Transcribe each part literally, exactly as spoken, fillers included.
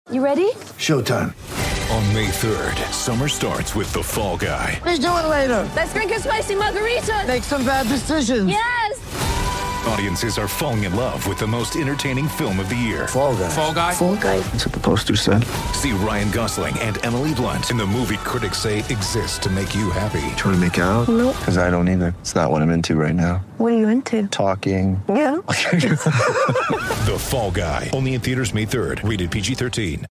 You ready? Showtime. On May third, summer starts with The Fall Guy. Let's do it later. Let's drink a spicy margarita. Make some bad decisions. Yes! Audiences are falling in love with the most entertaining film of the year. Fall Guy. Fall Guy? Fall Guy. That's what the poster said. See Ryan Gosling and Emily Blunt in the movie critics say exists to make you happy. Trying to make it out? Nope. Because I don't either. It's not what I'm into right now. What are you into? Talking. Yeah. The Fall Guy. Only in theaters May third. Rated P G thirteen.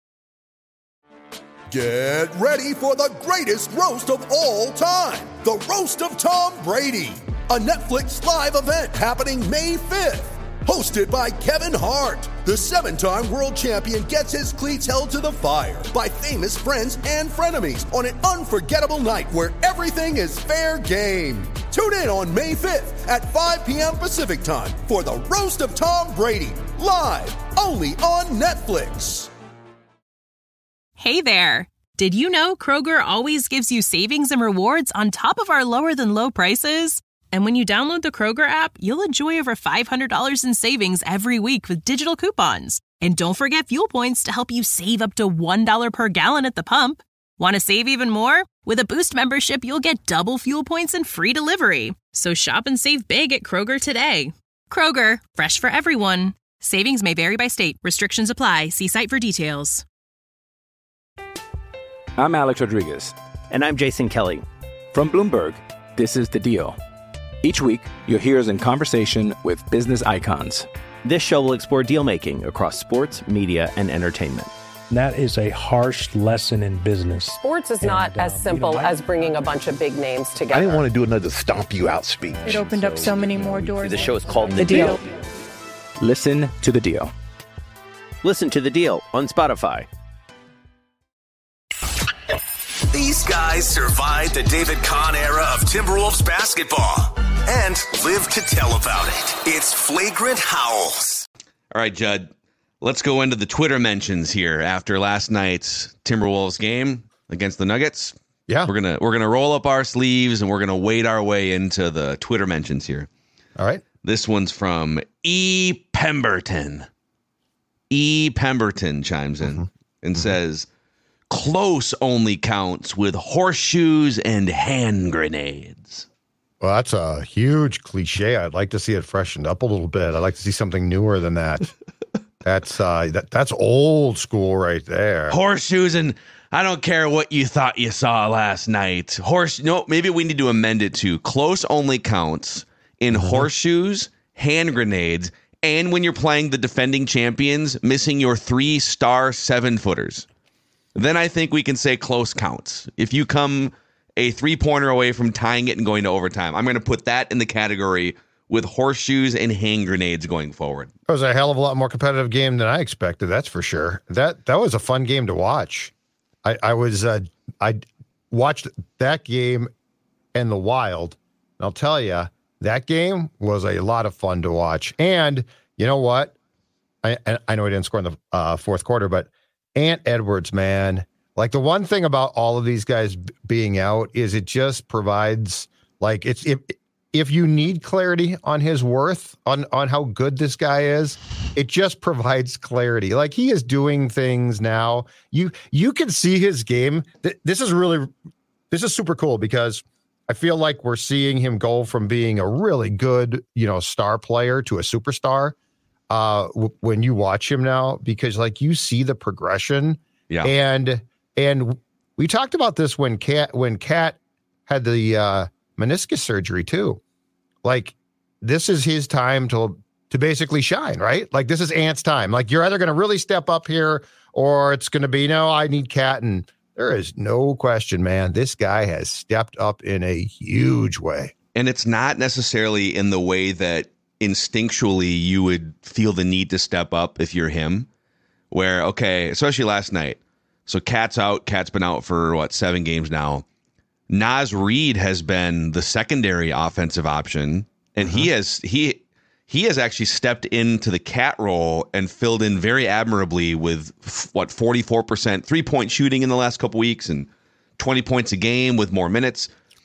Get ready for the greatest roast of all time. The Roast of Tom Brady. A Netflix live event happening May fifth. Hosted by Kevin Hart. The seven-time world champion gets his cleats held to the fire by famous friends and frenemies on an unforgettable night where everything is fair game. Tune in on May fifth at five p.m. Pacific time for the Roast of Tom Brady. Live only on Netflix. Hey there! Did you know Kroger always gives you savings and rewards on top of our lower-than-low prices? And when you download the Kroger app, you'll enjoy over five hundred dollars in savings every week with digital coupons. And don't forget fuel points to help you save up to one dollar per gallon at the pump. Want to save even more? With a Boost membership, you'll get double fuel points and free delivery. So shop and save big at Kroger today. Kroger, fresh for everyone. Savings may vary by state. Restrictions apply. See site for details. I'm Alex Rodriguez. And I'm Jason Kelly. From Bloomberg, this is The Deal. Each week, you'll hear us in conversation with business icons. This show will explore deal-making across sports, media, and entertainment. That is a harsh lesson in business. Sports is not and, as uh, simple you know, as bringing a bunch of big names together. I didn't want to do another stomp you out speech. It opened so, up so many more doors. The show is called The, the deal. deal. Listen to The Deal. Listen to The Deal on Spotify. These guys survived the David Kahn era of Timberwolves basketball and live to tell about it. It's Flagrant Howls. All right, Judd, let's go into the Twitter mentions here after last night's Timberwolves game against the Nuggets. Yeah. We're going to we're going to roll up our sleeves and we're going to wade our way into the Twitter mentions here. All right. This one's from E. Pemberton. E. Pemberton chimes in mm-hmm. and mm-hmm. says, close only counts with horseshoes and hand grenades. Well, that's a huge cliche. I'd like to see it freshened up a little bit. I'd like to see something newer than that. that's uh, that, that's old school right there. Horseshoes and I don't care what you thought you saw last night. Horse, no, maybe we need to amend it to close only counts in mm-hmm. horseshoes, hand grenades, and when you're playing the defending champions, missing your three-star seven-footers. Then I think we can say close counts. If you come a three-pointer away from tying it and going to overtime, I'm going to put that in the category with horseshoes and hand grenades going forward. It was a hell of a lot more competitive game than I expected, that's for sure. That that was a fun game to watch. I, I was uh, I watched that game and the Wild. And I'll tell you, that game was a lot of fun to watch. And you know what? I I know he didn't score in the uh, fourth quarter, but Ant Edwards, man, like the one thing about all of these guys b- being out is it just provides like it's if if you need clarity on his worth, on on how good this guy is, it just provides clarity. Like he is doing things now. You you can see his game. Th- this is really this is super cool because I feel like we're seeing him go from being a really good, you know, star player to a superstar. Uh, w- when you watch him now, because like you see the progression, yeah, and and we talked about this when Cat when Cat had the uh, meniscus surgery too. Like this is his time to to basically shine, right? Like this is Ant's time. Like you're either going to really step up here, or it's going to be no. I need Cat, and there is no question, man. This guy has stepped up in a huge way, and it's not necessarily in the way that instinctually you would feel the need to step up if you're him, where, okay, especially last night. So Cat's out. Cat's been out for, what, seven games now. Naz Reid has been the secondary offensive option, and uh-huh. he has he he has actually stepped into the Cat role and filled in very admirably with, what, forty-four percent three-point shooting in the last couple weeks and twenty points a game with more minutes.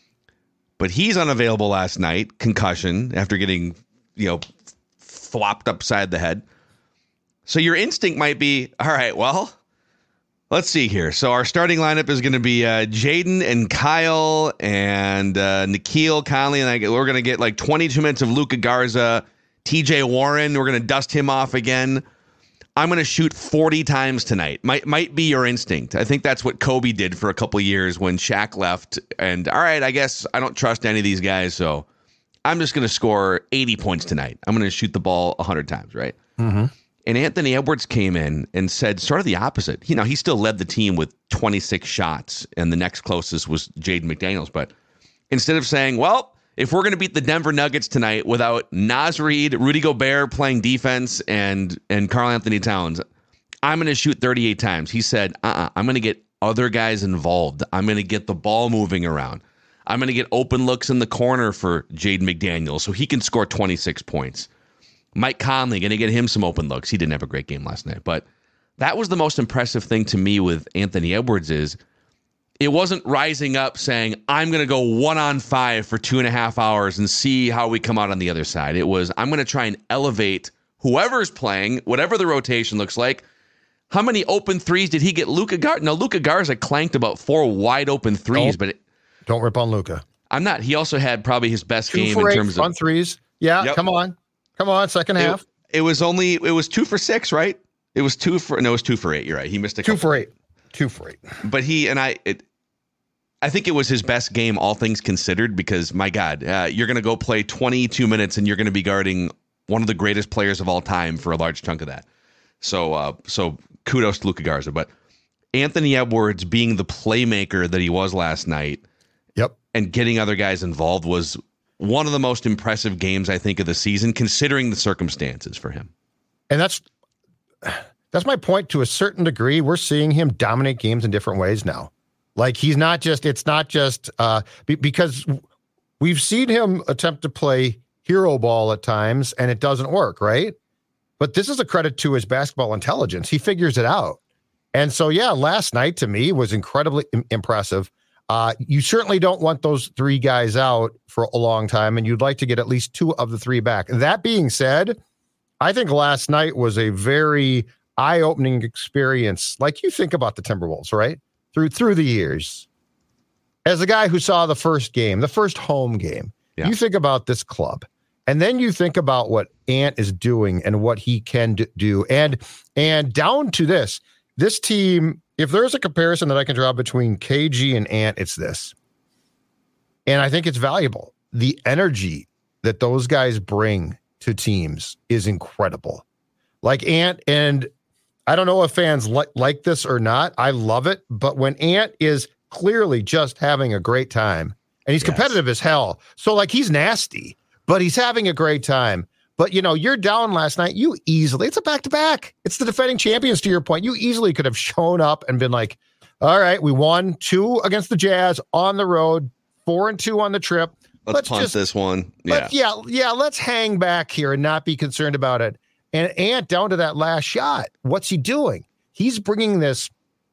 But he's unavailable last night, concussion, after getting you know, flopped upside the head. So your instinct might be, all right, well, Let's see here. So our starting lineup is going to be uh, Jaden and Kyle and uh, Nikhil Conley, and I, we're going to get like twenty-two minutes of Luka Garza, T J Warren. We're going to dust him off again. I'm going to shoot forty times tonight. Might might be your instinct. I think that's what Kobe did for a couple years when Shaq left. And all right, I guess I don't trust any of these guys, so I'm just going to score eighty points tonight. I'm going to shoot the ball one hundred times, right? Mm-hmm. And Anthony Edwards came in and said sort of the opposite. You know, he still led the team with twenty-six shots, and the next closest was Jaden McDaniels. But instead of saying, well, if we're going to beat the Denver Nuggets tonight without Naz Reid, Rudy Gobert playing defense, and and Karl Anthony Towns, I'm going to shoot thirty-eight times. He said, uh-uh, I'm going to get other guys involved. I'm going to get the ball moving around. I'm going to get open looks in the corner for Jaden McDaniels so he can score twenty-six points. Mike Conley, going to get him some open looks. He didn't have a great game last night. But that was the most impressive thing to me with Anthony Edwards is it wasn't rising up saying, I'm going to go one on five for two and a half hours and see how we come out on the other side. It was, I'm going to try and elevate whoever's playing, whatever the rotation looks like. How many open threes did he get? Luka Garza. No, Luka Garza clanked about four wide open threes, don't, but it, don't rip on Luka. I'm not. He also had probably his best two game for in eight terms front of threes. Yeah, yep. come on. Come on, second half. It, it was only, it was two for six, right? It was two for, no, it was two for eight. You're right. He missed a Two couple. for eight. Two for eight. But he, and I, it, I think it was his best game, all things considered, because my God, uh, you're going to go play twenty-two minutes and you're going to be guarding one of the greatest players of all time for a large chunk of that. So, uh, so kudos to Luka Garza. But Anthony Edwards being the playmaker that he was last night, yep, and getting other guys involved was one of the most impressive games, I think, of the season, considering the circumstances for him. And that's that's my point to a certain degree. We're seeing him dominate games in different ways now. Like he's not just, it's not just uh, be, because we've seen him attempt to play hero ball at times and it doesn't work, right? But this is a credit to his basketball intelligence. He figures it out. And so, yeah, last night to me was incredibly im- impressive. Uh, you certainly don't want those three guys out for a long time, and you'd like to get at least two of the three back. That being said, I think last night was a very eye-opening experience. Like you think about the Timberwolves, right? Through through the years. As a guy who saw the first game, the first home game, yeah. You think about this club. And then you think about what Ant is doing and what he can d- do. And and down to this, this team, if there's a comparison that I can draw between K G and Ant, it's this. And I think it's valuable. The energy that those guys bring to teams is incredible. Like Ant, and I don't know if fans li- like this or not. I love it. But when Ant is clearly just having a great time, and he's yes. competitive as hell. So like he's nasty, but he's having a great time. But, you know, you're down last night. You easily, it's a back-to-back. It's the defending champions, to your point. You easily could have shown up and been like, all right, we won two against the Jazz on the road, four and two on the trip. Let's, let's punt just, this one. Yeah. yeah, yeah, let's hang back here and not be concerned about it. And Ant, down to that last shot, what's he doing? He's bringing this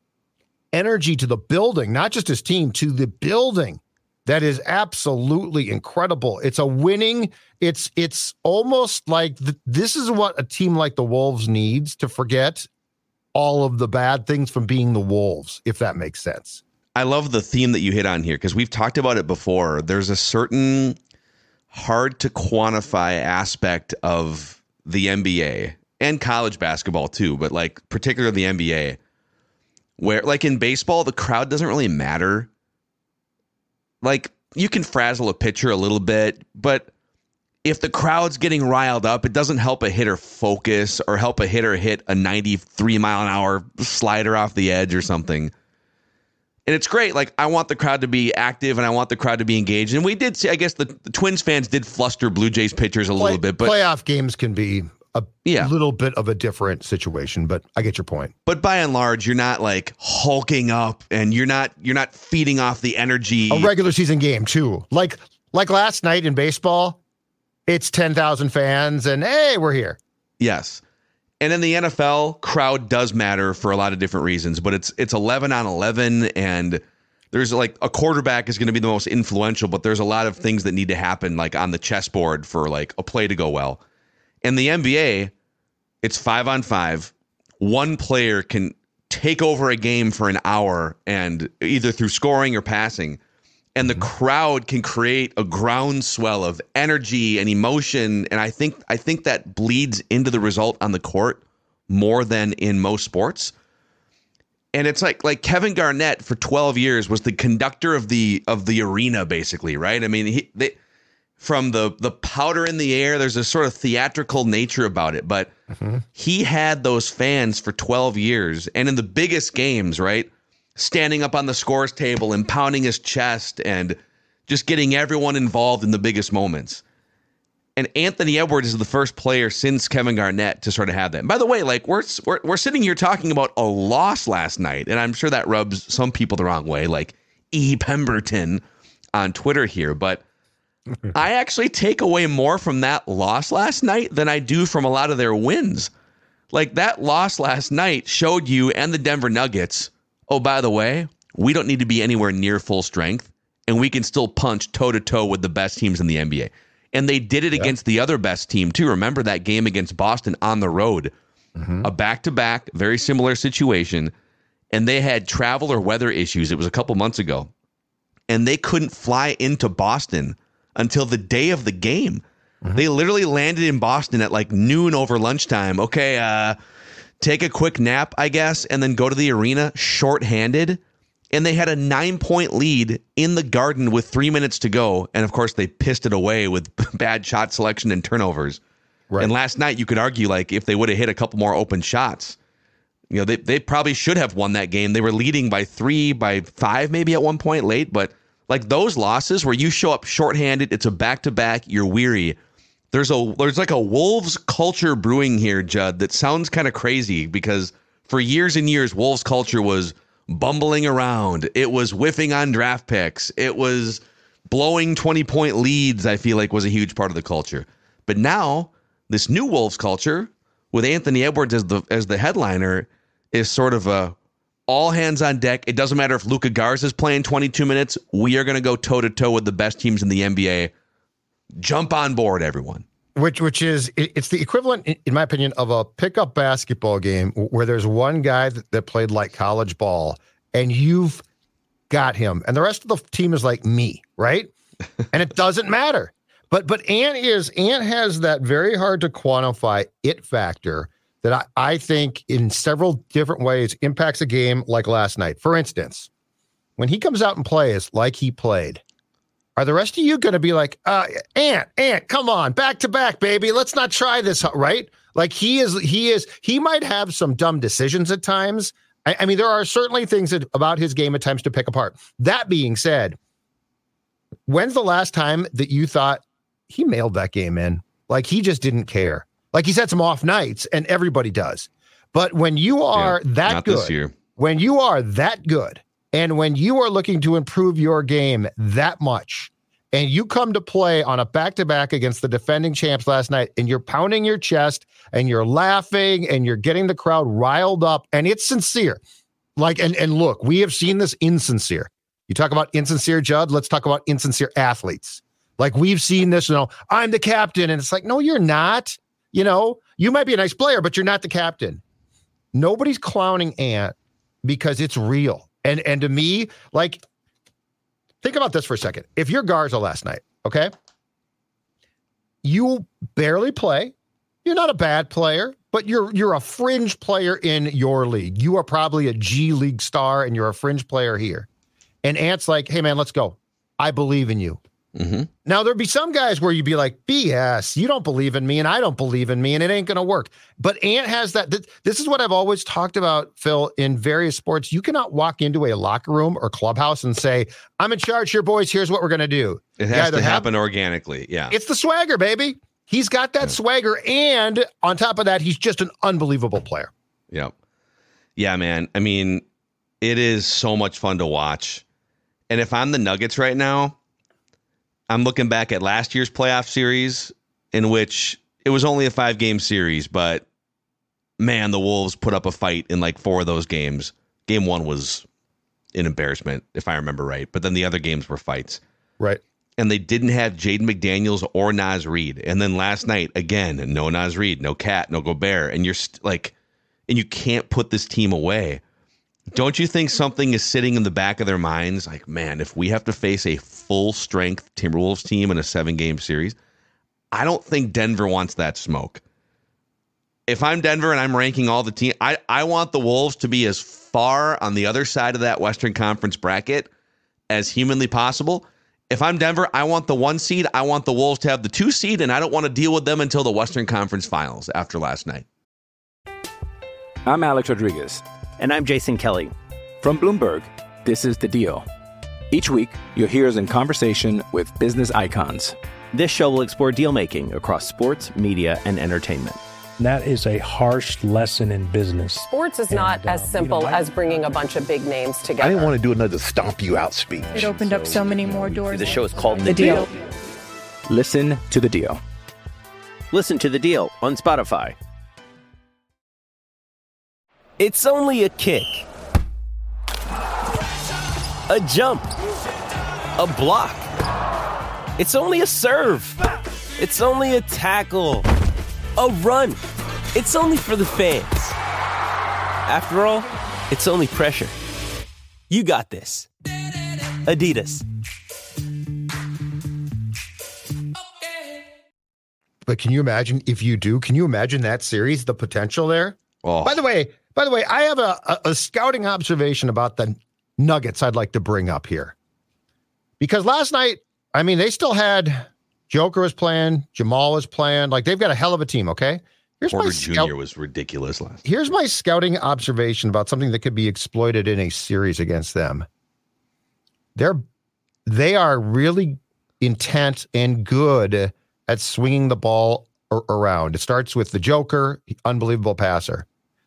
energy to the building, not just his team, to the building. That is absolutely incredible. It's a winning. It's it's almost like th- this is what a team like the Wolves needs to forget all of the bad things from being the Wolves, if that makes sense. I love the theme that you hit on here because we've talked about it before. There's a certain hard to quantify aspect of the N B A and college basketball too, but like particularly the N B A, where like in baseball, the crowd doesn't really matter. Like, you can frazzle a pitcher a little bit, but if the crowd's getting riled up, it doesn't help a hitter focus or help a hitter hit a ninety-three mile an hour slider off the edge or something. And it's great. Like, I want the crowd to be active and I want the crowd to be engaged. And we did see, I guess the, the Twins fans did fluster Blue Jays pitchers a Play, little bit. But playoff games can be a yeah. little bit of a different situation, but I get your point. But by and large, you're not like hulking up and you're not you're not feeding off the energy. A regular season game too. Like like last night in baseball, it's ten thousand fans and hey, we're here. Yes. And in the N F L, crowd does matter for a lot of different reasons, but it's it's eleven on eleven and there's like a quarterback is going to be the most influential, but there's a lot of things that need to happen like on the chessboard for like a play to go well. In the N B A, it's five on five. One player can take over a game for an hour, and either through scoring or passing, and the mm-hmm. crowd can create a groundswell of energy and emotion. And I think I think that bleeds into the result on the court more than in most sports. And it's like like Kevin Garnett for twelve years was the conductor of the of the arena, basically, right? I mean, he, they, from the the powder in the air, there's a sort of theatrical nature about it. But mm-hmm. he had those fans for twelve years, and in the biggest games, right, standing up on the scores table and pounding his chest and just getting everyone involved in the biggest moments. And Anthony Edwards is the first player since Kevin Garnett to sort of have that. And by the way, like we're, we're we're sitting here talking about a loss last night, and I'm sure that rubs some people the wrong way, like E. Pemberton on Twitter here. But I actually take away more from that loss last night than I do from a lot of their wins. Like that loss last night showed you and the Denver Nuggets, oh, by the way, we don't need to be anywhere near full strength, and we can still punch toe-to-toe with the best teams in the N B A. And they did it yep. against the other best team, too. Remember that game against Boston on the road? Mm-hmm. A back-to-back, very similar situation. And they had travel or weather issues. It was a couple months ago. And they couldn't fly into Boston until the day of the game. Mm-hmm. They literally landed in Boston at like noon over lunchtime. Okay, uh, take a quick nap, I guess, and then go to the arena shorthanded. And they had a nine-point lead in the Garden with three minutes to go. And, of course, they pissed it away with bad shot selection and turnovers. Right. And last night, you could argue, like, if they would have hit a couple more open shots, you know, they, they probably should have won that game. They were leading by three, by five maybe at one point late. But, like, those losses where you show up shorthanded, it's a back-to-back, you're weary. There's a there's like a Wolves culture brewing here, Judd, that sounds kind of crazy because for years and years, Wolves culture was bumbling around. It was whiffing on draft picks. It was blowing twenty-point leads, I feel like, was a huge part of the culture. But now, this new Wolves culture, with Anthony Edwards as the as the headliner, is sort of a all hands on deck. It doesn't matter if Luka Garza is playing twenty-two minutes. We are going to go toe-to-toe with the best teams in the N B A. Jump on board, everyone. Which which is, it's the equivalent, in my opinion, of a pickup basketball game where there's one guy that, that played like college ball and you've got him. And the rest of the team is like me, right? And it doesn't matter. But but Ant is, Ant has that very hard to quantify it factor that I, I think in several different ways impacts a game like last night. For instance, when he comes out and plays like he played, are the rest of you going to be like, uh, Ant, Ant, come on, back to back, baby. Let's not try this, right? Like he is, he is, he might have some dumb decisions at times. I, I mean, there are certainly things that, about his game at times to pick apart. That being said, when's the last time that you thought he mailed that game in? Like he just didn't care. Like he's had some off nights and everybody does. But when you are yeah, that not good, this year. when you are that good, and when you are looking to improve your game that much, and you come to play on a back-to-back against the defending champs last night, and you're pounding your chest, and you're laughing, and you're getting the crowd riled up, and it's sincere. Like, and, and look, we have seen this insincere. You talk about insincere, Judd, let's talk about insincere athletes. Like, we've seen this, you know, I'm the captain, and it's like, no, you're not. You know, you might be a nice player, but you're not the captain. Nobody's clowning Ant because it's real. And and to me, like, think about this for a second. If you're Garza last night, okay, you barely play. You're not a bad player, but you're you're a fringe player in your league. You are probably a G League star, and you're a fringe player here. And Ant's like, hey, man, let's go. I believe in you. Mm-hmm. Now, there'd be some guys where you'd be like, B S, you don't believe in me, and I don't believe in me, and it ain't going to work. But Ant has that. Th- this is what I've always talked about, Phil, in various sports. You cannot walk into a locker room or clubhouse and say, I'm in charge here, boys. Here's what we're going to do. It has to happen have, organically. Yeah. It's the swagger, baby. He's got that yeah. swagger. And on top of that, he's just an unbelievable player. Yep. Yeah, man. I mean, it is so much fun to watch. And if I'm the Nuggets right now, I'm looking back at last year's playoff series in which it was only a five game series, but man, the Wolves put up a fight in like four of those games. Game one was an embarrassment, if I remember right. But then the other games were fights. Right. And they didn't have Jaden McDaniels or Naz Reid. And then last night, again, no Naz Reid, no Cat, no Gobert. And you're st- like, and you can't put this team away. Don't you think something is sitting in the back of their minds? Like, man, if we have to face a full-strength Timberwolves team in a seven-game series, I don't think Denver wants that smoke. If I'm Denver and I'm ranking all the teams, I, I want the Wolves to be as far on the other side of that Western Conference bracket as humanly possible. If I'm Denver, I want the one seed. I want the Wolves to have the two seed, and I don't want to deal with them until the Western Conference Finals after last night. I'm Alex Rodriguez. And I'm Jason Kelly. From Bloomberg, this is The Deal. Each week, you'll hear us in conversation with business icons. This show will explore deal-making across sports, media, and entertainment. That is a harsh lesson in business. Sports is not and, uh, as simple you know, I, as bringing a bunch of big names together. I didn't want to do another stomp you out speech. It opened so, up so many more doors. The show is called The, the deal. deal. Listen to The Deal. Listen to The Deal on Spotify. It's only a kick, a jump, a block. It's only a serve. It's only a tackle, a run. It's only for the fans. After all, it's only pressure. You got this. Adidas. But can you imagine if you do? Can you imagine that series, the potential there? Oh. By the way, by the way, I have a, a, a scouting observation about the Nuggets I'd like to bring up here. Because last night, I mean, they still had Joker was playing, Jamal was playing. Like, they've got a hell of a team, okay? Here's Porter my Junior scout- was ridiculous last night. Here's my scouting observation about something that could be exploited in a series against them. They're, they are really intent and good at swinging the ball ar- around. It starts with the Joker, unbelievable passer.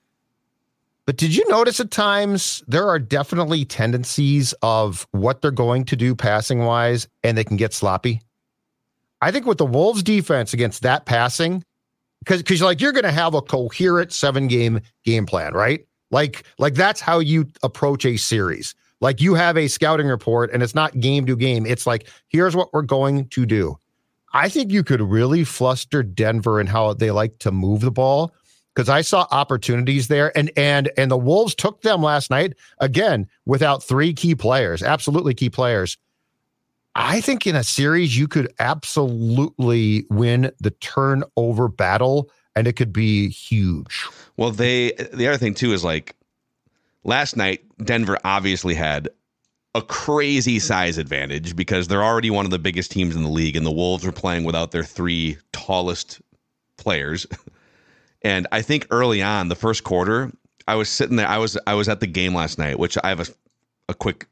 But did you notice at times there are definitely tendencies of what they're going to do passing wise, and they can get sloppy? I think with the Wolves defense against that passing, because because like you're going to have a coherent seven game game plan, right? Like like that's how you approach a series. Like you have a scouting report, and it's not game to game. It's like, here's what we're going to do. I think you could really fluster Denver in how they like to move the ball. Because I saw opportunities there, and and and the Wolves took them last night, again, without three key players, absolutely key players. I think in a series, you could absolutely win the turnover battle, and it could be huge. Well, they the other thing, too, is like last night, Denver obviously had a crazy size advantage because they're already one of the biggest teams in the league, and the Wolves were playing without their three tallest players. And I think early on, the first quarter, I was sitting there. I was I was at the game last night, which I have a, a quick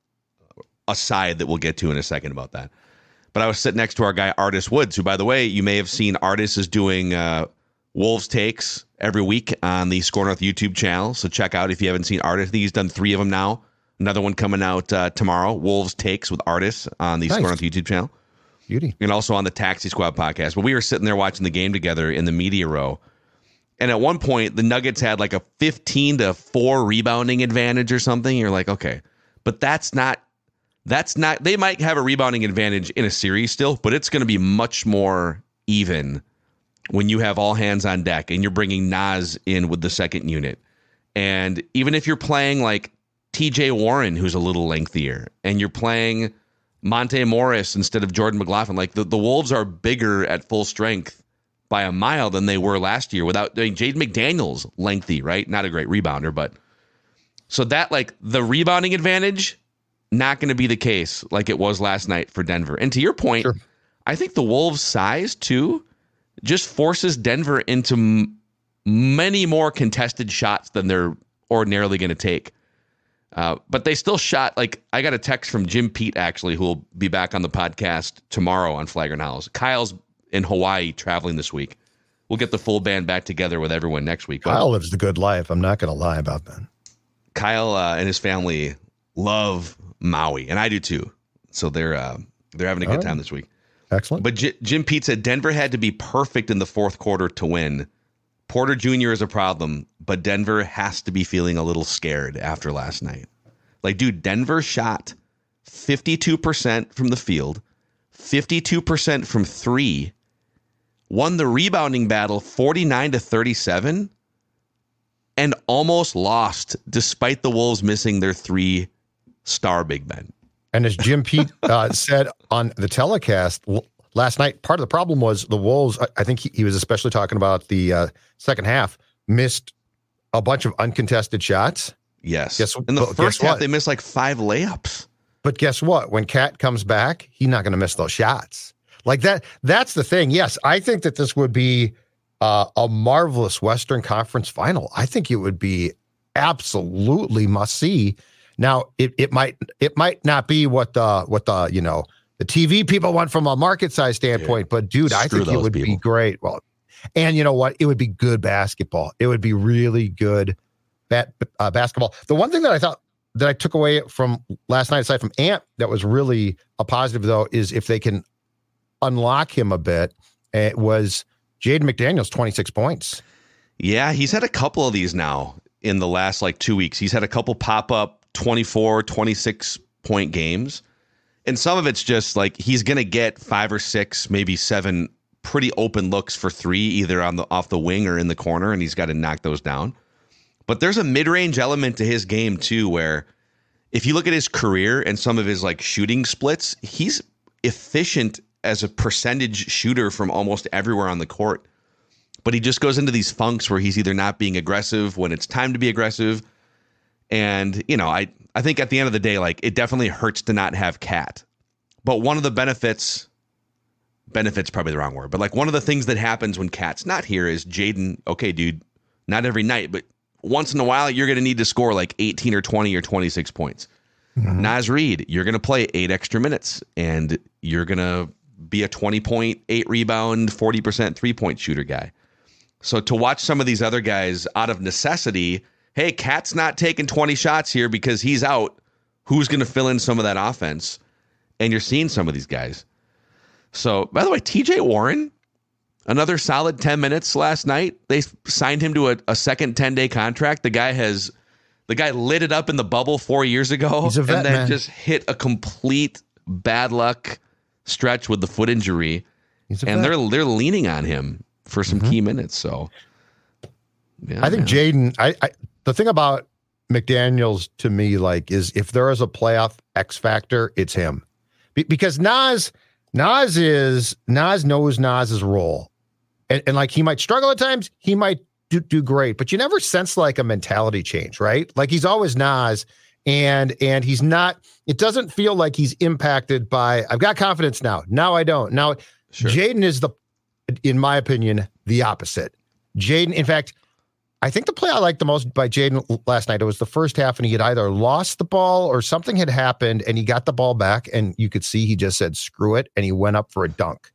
aside that we'll get to in a second about that. But I was sitting next to our guy, Artis Woods, who, by the way, you may have seen Artis is doing uh, Wolves takes every week on the Score North YouTube channel. So check out if you haven't seen Artis. I think he's done three of them now. Another one coming out uh, tomorrow, Wolves takes with Artis on the nice. Score North YouTube channel. Beauty. And also on the Taxi Squad podcast. But we were sitting there watching the game together in the media row. And at one point, the Nuggets had like a fifteen to four rebounding advantage or something. You're like, okay, but that's not, that's not, they might have a rebounding advantage in a series still, but it's going to be much more even when you have all hands on deck and you're bringing Naz in with the second unit. And even if you're playing like T J Warren, who's a little lengthier, and you're playing Monte Morris instead of Jordan McLaughlin, like the, the Wolves are bigger at full strength by a mile than they were last year without doing Jaden McDaniels lengthy, right? Not a great rebounder, but so that like the rebounding advantage, not going to be the case like it was last night for Denver. And to your point, sure. I think the Wolves' size too just forces Denver into m- many more contested shots than they're ordinarily going to take. Uh, but they still shot, like, I got a text from Jim Pete, actually, who will be back on the podcast tomorrow on Flagrant Howls. Kyle's in Hawaii traveling this week. We'll get the full band back together with everyone next week. Kyle lives the good life. I'm not going to lie about that. Kyle uh, and his family love Maui, and I do too. So they're uh, they're having a good right. time this week. Excellent. But J- Jim Pete said Denver had to be perfect in the fourth quarter to win. Porter Junior is a problem, but Denver has to be feeling a little scared after last night. Like, dude, Denver shot fifty-two percent from the field, fifty-two percent from three, won the rebounding battle forty-nine to thirty-seven. and almost lost despite the Wolves missing their three star big men. And as Jim Pete uh, said on the telecast last night, part of the problem was the Wolves, I think he, he was especially talking about the uh, second half, missed a bunch of uncontested shots. Yes. Guess, In the first half, what? they missed like five layups. But guess what? When Cat comes back, he's not going to miss those shots. Like that. That's the thing. Yes, I think that this would be uh, a marvelous Western Conference final. I think it would be absolutely must see. Now, it it might it might not be what the what the you know the T V people want from a market size standpoint, yeah. but dude, Screw I think it would people. be great. Well, and you know what? It would be good basketball. It would be really good bat, uh, basketball. The one thing that I thought that I took away from last night, aside from Ant, that was really a positive though, is if they can unlock him a bit. It was Jaden McDaniels, twenty-six points. Yeah, he's had a couple of these now in the last like two weeks. He's had a couple pop up twenty-four, twenty-six point games. And some of it's just like he's going to get five or six, maybe seven pretty open looks for three, either on the off the wing or in the corner, and he's got to knock those down. But there's a mid-range element to his game too, where if you look at his career and some of his like shooting splits, he's efficient as a percentage shooter from almost everywhere on the court. But he just goes into these funks where he's either not being aggressive when it's time to be aggressive. And, you know, I, I think at the end of the day, like, it definitely hurts to not have Cat. But one of the benefits, benefits probably the wrong word, but like one of the things that happens when Cat's not here is Jaden, okay, dude, not every night, but once in a while, you're going to need to score like eighteen or twenty or twenty-six points. Mm-hmm. Naz Reid, you're going to play eight extra minutes, and you're going to be a twenty point, eight rebound, forty percent three-point shooter guy. So to watch some of these other guys out of necessity, hey, Cat's not taking twenty shots here because he's out. Who's going to fill in some of that offense? And you're seeing some of these guys. So, by the way, T J Warren, another solid ten minutes last night. They signed him to a, a second ten-day contract. The guy has, the guy lit it up in the bubble four years ago. He's a vet, and then man. just hit a complete bad luck stretch with the foot injury. He's a and vet. they're they're leaning on him for some mm-hmm. key minutes. So, yeah, I think Jaden, I, I the thing about McDaniels to me, like, is if there is a playoff X factor, it's him. Be- because Naz, Naz is, Naz knows Naz's role. And, and like, he might struggle at times, he might do, do great, but you never sense like a mentality change, right? Like, he's always Naz, and, and he's not, it doesn't feel like he's impacted by, I've got confidence now. Now I don't. Now, sure. Jaden is the, in my opinion, the opposite. Jaden, in fact, I think the play I liked the most by Jaden last night, it was the first half, and he had either lost the ball or something had happened, and he got the ball back, and you could see he just said, screw it, and he went up for a dunk.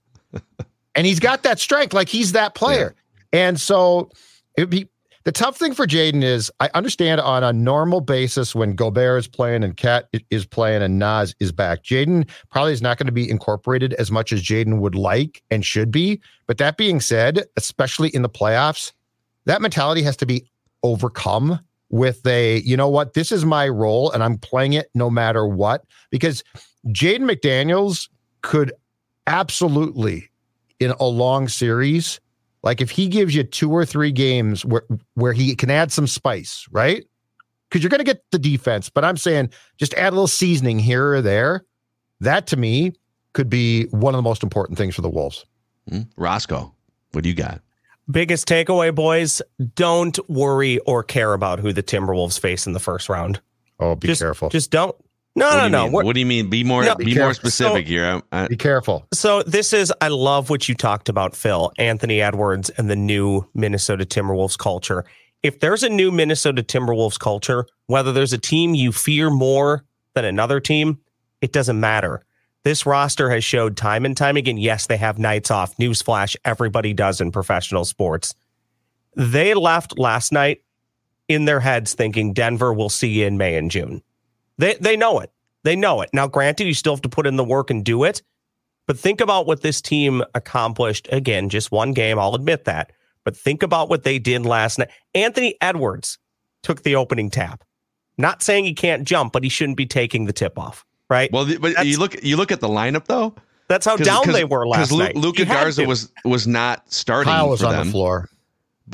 And he's got that strength, like he's that player. Yeah. And so it'd be, the tough thing for Jaden is, I understand on a normal basis when Gobert is playing and Cat is playing and Naz is back, Jaden probably is not going to be incorporated as much as Jaden would like and should be. But that being said, especially in the playoffs, that mentality has to be overcome with a, you know what, this is my role and I'm playing it no matter what. Because Jaden McDaniels could absolutely, in a long series, like if he gives you two or three games where, where he can add some spice, right? Because you're going to get the defense, but I'm saying just add a little seasoning here or there. That to me could be one of the most important things for the Wolves. Mm. Roscoe, what do you got? Biggest takeaway, boys, don't worry or care about who the Timberwolves face in the first round. Oh, be just, careful. Just don't. No, what no, do no. Mean? What do you mean? Be more, no, be, be more specific so, here. I, I, be careful. So this is, I love what you talked about, Phil, Anthony Edwards and the new Minnesota Timberwolves culture. If there's a new Minnesota Timberwolves culture, whether there's a team you fear more than another team, it doesn't matter. This roster has showed time and time again, yes, they have nights off. Newsflash, everybody does in professional sports. They left last night in their heads thinking Denver will see you in May and June. They they know it. They know it. Now, granted, you still have to put in the work and do it. But think about what this team accomplished. Again, just one game, I'll admit that. But think about what they did last night. Anthony Edwards took the opening tap. Not saying he can't jump, but he shouldn't be taking the tip off. Right. Well, but that's, you look you look at the lineup, though. That's how down they were last Lu- night. Luka Garza was was not starting. Kyle was for on them. the floor. But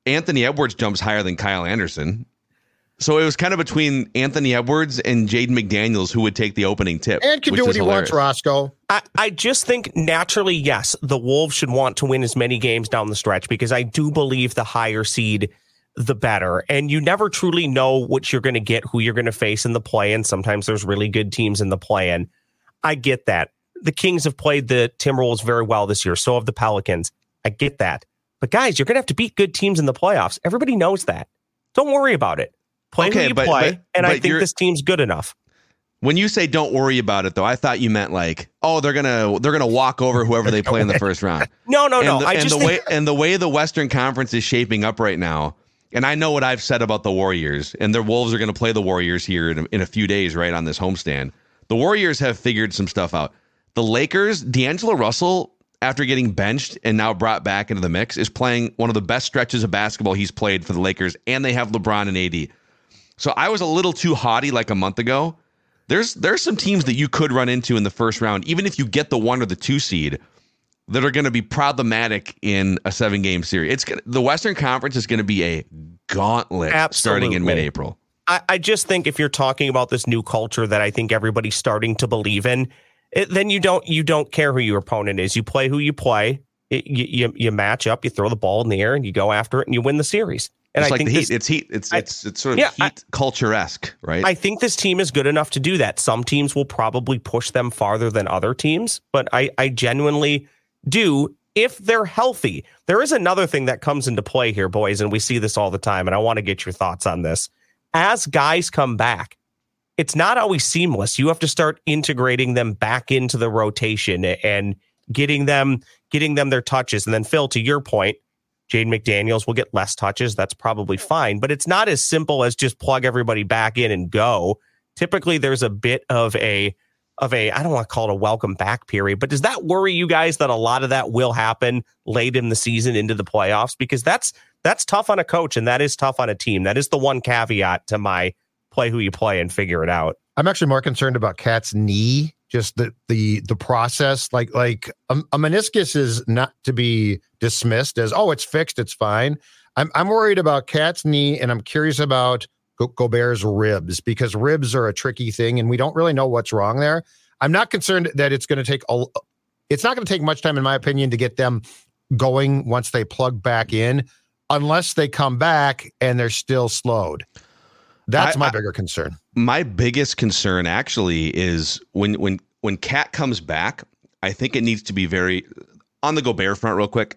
Anthony Edwards jumps higher than Kyle Anderson. So it was kind of between Anthony Edwards and Jaden McDaniels who would take the opening tip. And can do what he hilarious. wants, Roscoe. I, I just think naturally, yes, the Wolves should want to win as many games down the stretch because I do believe the higher seed, the better. And you never truly know what you're going to get, who you're going to face in the play-in. Sometimes there's really good teams in the play-in. I get that. The Kings have played the Timberwolves very well this year. So have the Pelicans. I get that. But guys, you're going to have to beat good teams in the playoffs. Everybody knows that. Don't worry about it. Play okay, who you but, play, but, and but I think this team's good enough. When you say don't worry about it, though, I thought you meant like, oh, they're gonna they're gonna walk over whoever they play in the first round. No, no, and no. The, I and just the think- way and the way the Western Conference is shaping up right now, and I know what I've said about the Warriors, and their Wolves are going to play the Warriors here in a, in a few days, right on this homestand. The Warriors have figured some stuff out. The Lakers, D'Angelo Russell, after getting benched and now brought back into the mix, is playing one of the best stretches of basketball he's played for the Lakers, and they have LeBron and A D. So I was a little too haughty like a month ago. There's there's some teams that you could run into in the first round, even if you get the one or the two seed, that are going to be problematic in a seven game series. It's gonna, the Western Conference is going to be a gauntlet Absolutely. starting in mid-April. I, I just think if you're talking about this new culture that I think everybody's starting to believe in, it, then you don't you don't care who your opponent is. You play who you play. It, you, you you match up. You throw the ball in the air and you go after it and you win the series. And it's I like think the heat. this, it's heat. It's I, it's it's sort of yeah, heat culture-esque, right? I think this team is good enough to do that. Some teams will probably push them farther than other teams, but I, I genuinely do if they're healthy. There is another thing that comes into play here, boys, and we see this all the time, and I want to get your thoughts on this. As guys come back, it's not always seamless. You have to start integrating them back into the rotation and getting them getting them their touches. And then, Phil, to your point, Jaden McDaniels will get less touches. That's probably fine, but it's not as simple as just plug everybody back in and go. Typically, there's a bit of a of a I don't want to call it a welcome back period, but does that worry you guys that a lot of that will happen late in the season into the playoffs? Because that's that's tough on a coach and that is tough on a team. That is the one caveat to my play who you play and figure it out. I'm actually more concerned about Cat's knee. Just the the the process, like like a, a meniscus is not to be dismissed as, oh, it's fixed, it's fine. I'm I'm worried about Cat's knee, and I'm curious about Go- Gobert's ribs, because ribs are a tricky thing, and we don't really know what's wrong there. I'm not concerned that it's going to take a. It's not going to take much time, in my opinion, to get them going once they plug back in, unless they come back and they're still slowed. That's I, my I, bigger concern. My biggest concern actually is when when when Cat comes back, I think it needs to be very on the Gobert front real quick.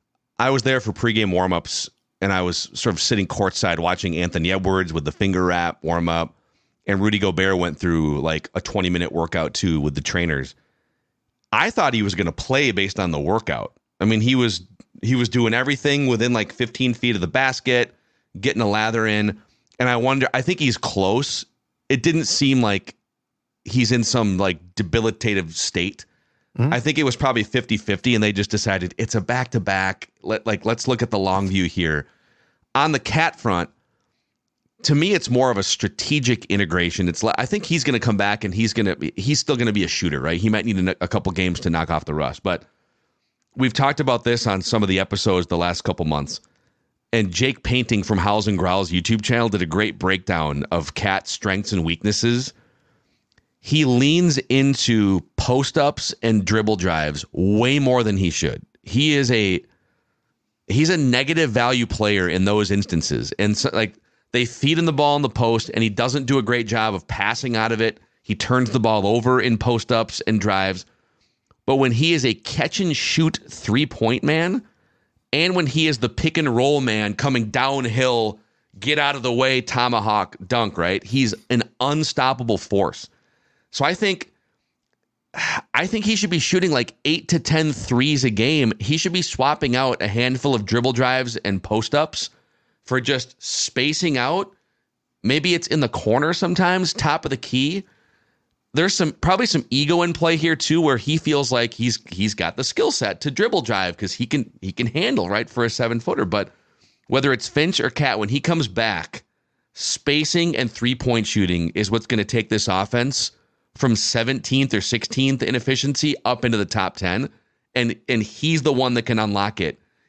I was there for pregame warmups and I was sort of sitting courtside watching Anthony Edwards with the finger wrap warm up, and Rudy Gobert went through like a twenty minute workout too with the trainers. I thought he was going to play based on the workout. I mean, he was he was doing everything within like fifteen feet of the basket, getting a lather in. And I wonder, I think he's close. It didn't seem like he's in some like debilitative state. Mm-hmm. I think it was probably fifty-fifty, and they just decided it's a back-to-back. Let, like, let's look at the long view here. On the Cat front, to me, it's more of a strategic integration. It's I think he's going to come back, and he's going to he's still going to be a shooter, right? He might need a, a couple games to knock off the rust. But we've talked about this on some of the episodes the last couple months. And Jake Painting from Howls and Growls YouTube channel did a great breakdown of Cat's strengths and weaknesses. He leans into post-ups and dribble drives way more than he should. He is a he's a negative value player in those instances. And so, like, they feed him the ball in the post, and he doesn't do a great job of passing out of it. He turns the ball over in post-ups and drives. But when he is a catch-and-shoot three-point man, and when he is the pick and roll man coming downhill, get out of the way, tomahawk dunk, right? He's an unstoppable force. So I think I think he should be shooting like eight to ten threes a game. He should be swapping out a handful of dribble drives and post-ups for just spacing out. Maybe it's in the corner sometimes, top of the key. There's some probably some ego in play here too, where he feels like he's he's got the skill set to dribble drive because he can he can handle right for a seven footer. But whether it's Finch or Cat, when he comes back, spacing and three point shooting is what's going to take this offense from seventeenth or sixteenth in efficiency up into the top ten, and and he's the one that can unlock it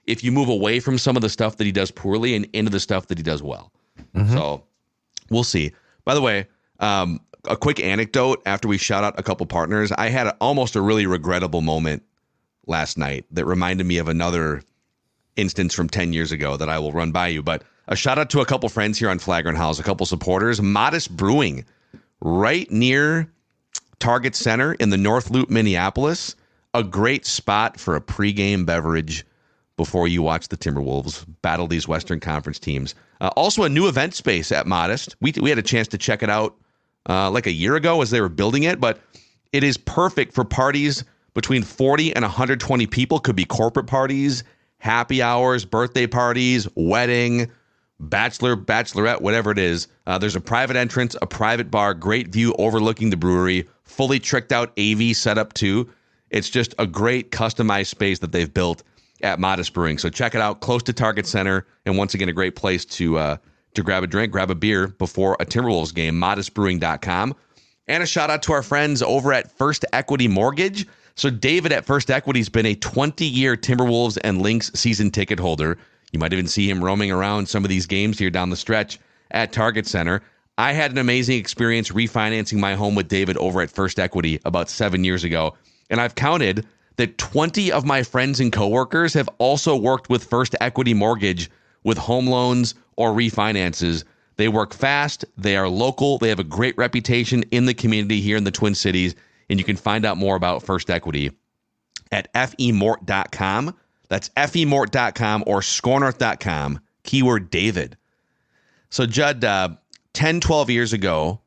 if you move away from some of the stuff that he does poorly and into the stuff that he does well. Mm-hmm. So we'll see. By the way, um, a quick anecdote after we shout out a couple partners. I had a, almost a really regrettable moment last night that reminded me of another instance from ten years ago that I will run by you. But a shout out to a couple friends here on Flagrant House, a couple supporters. Modest Brewing, right near Target Center in the North Loop, Minneapolis. A great spot for a pregame beverage before you watch the Timberwolves battle these Western Conference teams. Uh, also a new event space at Modest. We we had a chance to check it out uh, like a year ago as they were building it, but it is perfect for parties between forty and one hundred twenty people. Could be corporate parties, happy hours, birthday parties, wedding, bachelor, bachelorette, whatever it is. Uh, there's a private entrance, a private bar, great view overlooking the brewery, fully tricked out A V setup too. It's just a great customized space that they've built at Modest Brewing. So check it out, close to Target Center, and once again, a great place to uh, to grab a drink, grab a beer before a Timberwolves game, modest brewing dot com. And a shout out to our friends over at First Equity Mortgage. So David at First Equity has been a twenty-year Timberwolves and Lynx season ticket holder. You might even see him roaming around some of these games here down the stretch at Target Center. I had an amazing experience refinancing my home with David over at First Equity about seven years ago. And I've counted that twenty of my friends and coworkers have also worked with First Equity Mortgage with home loans or refinances. They work fast. They are local. They have a great reputation in the community here in the Twin Cities. And you can find out more about First Equity at f e mort dot com. That's f e mort dot com or score north dot com, keyword David. So, Judd, uh, ten, twelve years ago,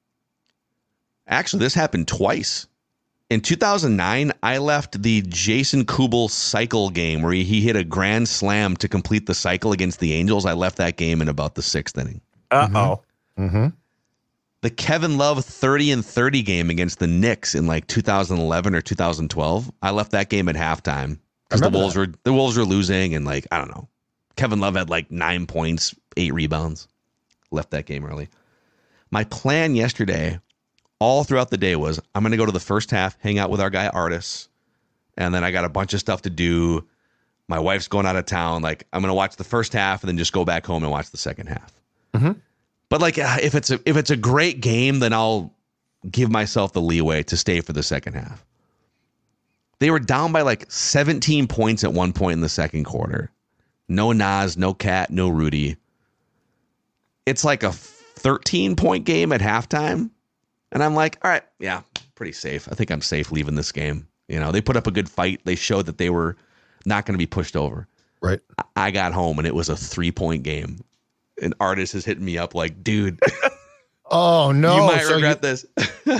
actually, this happened twice. In two thousand nine, I left the Jason Kubel cycle game where he, he hit a grand slam to complete the cycle against the Angels. I left that game in about the sixth inning. Uh-oh. Mm-hmm. The Kevin Love thirty and thirty game against the Knicks in like two thousand eleven or two thousand twelve. I left that game at halftime because the Wolves were the Wolves were losing, and like I don't know, Kevin Love had like nine points, eight rebounds. Left that game early. My plan yesterday, all throughout the day, was I'm going to go to the first half, hang out with our guy Artis, and then I got a bunch of stuff to do. My wife's going out of town. Like I'm going to watch the first half and then just go back home and watch the second half. Mm-hmm. But like if it's a if it's a great game, then I'll give myself the leeway to stay for the second half. They were down by like seventeen points at one point in the second quarter. No Nas, no Cat, no Rudy. It's like a thirteen point game at halftime. And I'm like, all right, yeah, pretty safe. I think I'm safe leaving this game. You know, they put up a good fight. They showed that they were not going to be pushed over. Right. I got home and it was a three point game. An artist is hitting me up like, dude. Oh, no. You might so regret you, this.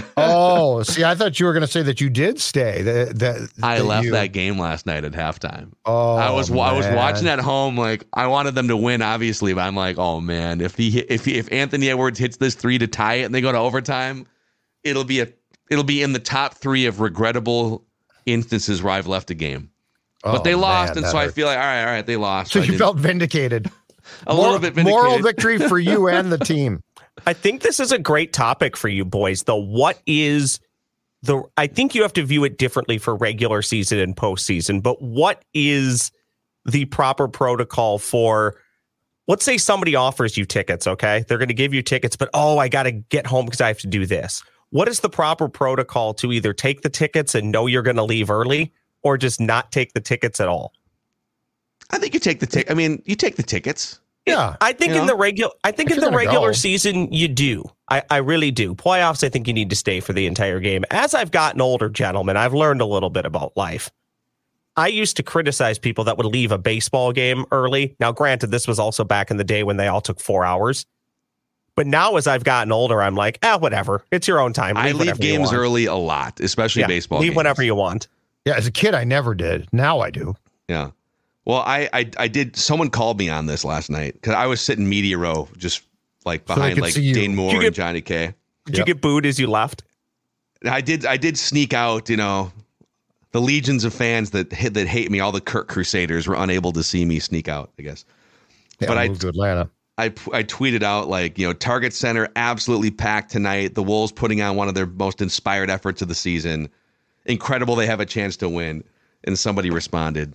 oh, see, I thought you were going to say that you did stay. That, that, I that left you, that game last night at halftime. Oh, I was man. I was watching at home. Like I wanted them to win, obviously, but I'm like, oh man, if he if he, if Anthony Edwards hits this three to tie it and they go to overtime, it'll be a it'll be in the top three of regrettable instances where I've left a game. Oh, but they lost, man, and so hurt. I feel like all right, all right, they lost. So I you didn't- felt vindicated. a Mor- little bit vindicated. Moral victory for you and the team. I think this is a great topic for you boys, though. What is the, I think you have to view it differently for regular season and postseason, but what is the proper protocol for, let's say somebody offers you tickets, okay? They're going to give you tickets, but oh, I got to get home because I have to do this. What is the proper protocol to either take the tickets and know you're going to leave early or just not take the tickets at all? I think you take the ticket. I mean, you take the tickets. Yeah, I think You in know? the regular, I think If in you're the gonna regular go. season, you do. I, I really do. Playoffs, I think you need to stay for the entire game. As I've gotten older, gentlemen, I've learned a little bit about life. I used to criticize people that would leave a baseball game early. Now, granted, this was also back in the day when they all took four hours. But now, as I've gotten older, I'm like, ah, whatever. It's your own time. I leave whenever you games want. early a lot, especially Yeah, baseball leave games. whenever you want. Yeah, as a kid, I never did. Now I do. Yeah. Well, I, I I did. Someone called me on this last night because I was sitting media row, just like So they behind could like see you. Dane Moore Did you and get- Johnny K. Did Yep. you get booed as you left? I did. I did sneak out. You know, the legions of fans that hit, that hate me. All the Kirk Crusaders were unable to see me sneak out, I guess. Yeah, But I- moved to Atlanta. I I tweeted out like, you know, Target Center absolutely packed tonight. The Wolves putting on one of their most inspired efforts of the season. Incredible they have a chance to win. And somebody responded,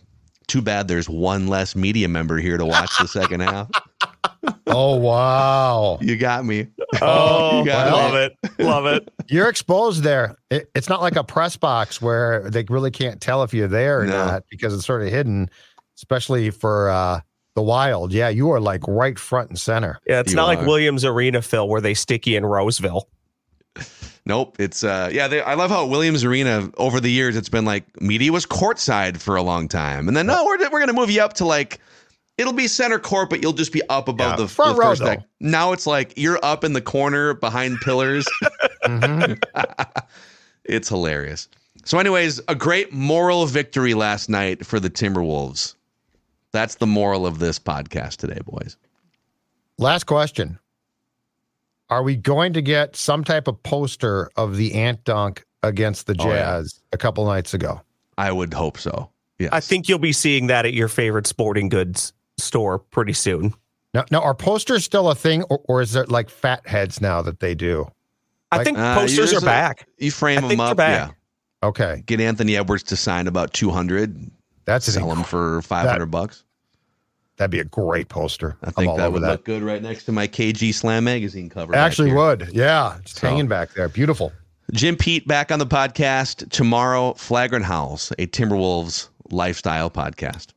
too bad there's one less media member here to watch the second half. Oh, wow. You got me. Oh, you got I me. love it. Love it. You're exposed there. It, it's not like a press box where they really can't tell if you're there or No. not because it's sort of hidden, especially for uh, the Wild. Yeah, you are like right front and center. Yeah, it's You not are. like Williams Arena, Phil, where they stick you in Roseville. Nope. It's uh yeah, they, I love how Williams Arena over the years it's been like media was courtside for a long time. And then no, we're we're going to move you up to like it'll be center court, but you'll just be up above Yeah, the, front the row, first though. deck. Now it's like you're up in the corner behind pillars. Mhm. It's hilarious. So anyways, a great moral victory last night for the Timberwolves. That's the moral of this podcast today, boys. Last question. Are we going to get some type of poster of the Ant Dunk against the Oh, yeah. Jazz a couple nights ago? I would hope so. Yes. I think you'll be seeing that at your favorite sporting goods store pretty soon. Now, now are posters still a thing, or, or is it like fat heads now that they do? I Like- think Uh, posters yours are back. You frame I them think they're up. back. Yeah. Okay, Get Anthony Edwards to sign about two hundred. that's an Sell them inc- for five hundred bucks. That'd be a great poster. I I'm think all that over would that. look good right next to my K G Slam magazine cover. back Actually, here. would. Yeah, it's So- hanging back there. Beautiful. Jim Pete back on the podcast tomorrow. Flagrant Howls, a Timberwolves lifestyle podcast.